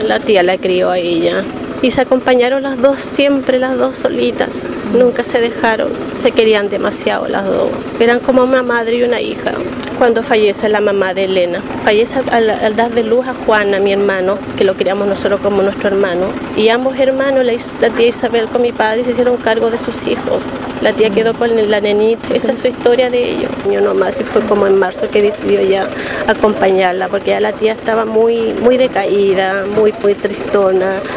La tía la crió a ella y se acompañaron las dos, siempre las dos solitas. Nunca se dejaron, se querían demasiado las dos. Eran como una madre y una hija. Cuando fallece la mamá de Elena, fallece al dar de luz a Juana, mi hermano, que lo criamos nosotros como nuestro hermano. Y ambos hermanos, la tía Isabel con mi padre, se hicieron cargo de sus hijos. La tía quedó con la nenita. Esa es su historia de ellos. Yo nomás, y fue como en marzo que decidió ya acompañarla, porque ya la tía estaba muy decaída, muy tristona.